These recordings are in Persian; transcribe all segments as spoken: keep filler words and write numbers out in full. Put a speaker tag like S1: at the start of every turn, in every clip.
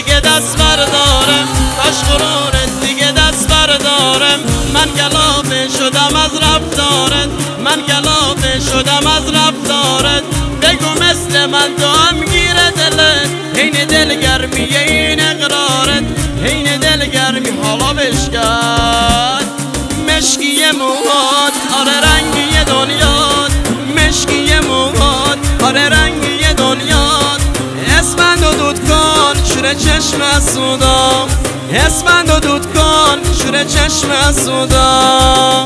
S1: دیگه دست بردارم، کاش غرورت دیگه دست بردارم. من گلافه شدم از رفتارت، من گلافه شدم از رفتارت. بگو مثل من تو هم گیره دلت، حین دلگرمی این اقرارت، حین دلگرمی حالا بشکن. مشکی موهات آره رنگی دنیات، مشکی موهات آره رنگی دنیات. اسفند و دود کن شور چشم سودا، اسفند و دود کن شور چشم سودا.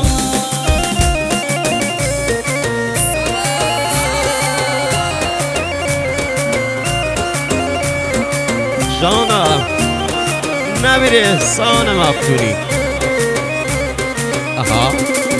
S1: جانم نبیر احسان مفتونی. آها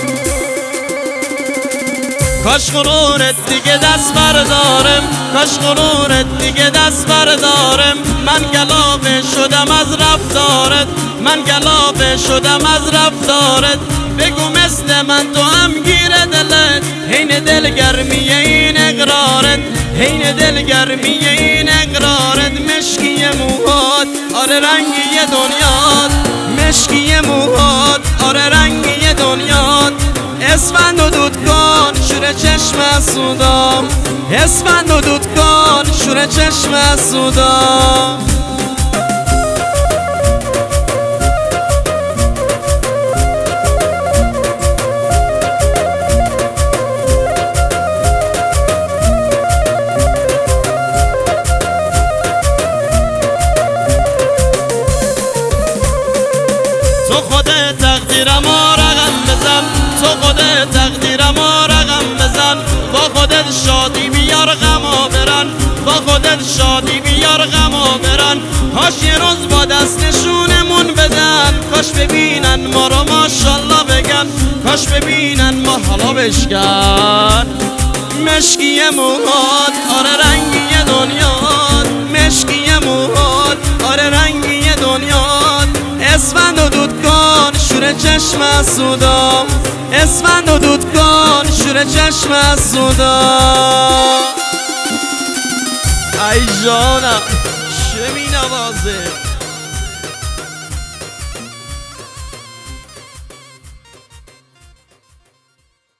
S1: کاش غرورت دیگه دست بردارم، کاش غرورت دیگه دست بردارم. من گلافه شدم از رفتارت، من گلافه شدم از رفتارت. بگو مثل من تو هم گیره دلت، حین دلگرمی این اقرارت، حین دلگرمی این اقرارت. مشکی موهات آره رنگی دنیات، مشکی موهات آره رنگی دنیات. اسفند و دود کن شور چشم سودا، اسفند و دود کن شور چشم سودا. تو خودت تقدیرم رقم بزن، تو خودت تقدیرم رقم بزن. با خودت شادی بیار غما برن، با خودت شادی بیار غما برن. کاش یه روز با دست نشونمون بدن، کاش ببینن ما رو ماشالله بگن، کاش ببینن ما حالا بشکن. مشکی موهات آره رنگی دنیات، مشکی موهات آره رنگی دنیات. اسفند و دود کن شور چشم سودا، اسفند و دود کن شور چشم سودا. ای جانم چه می نوازه.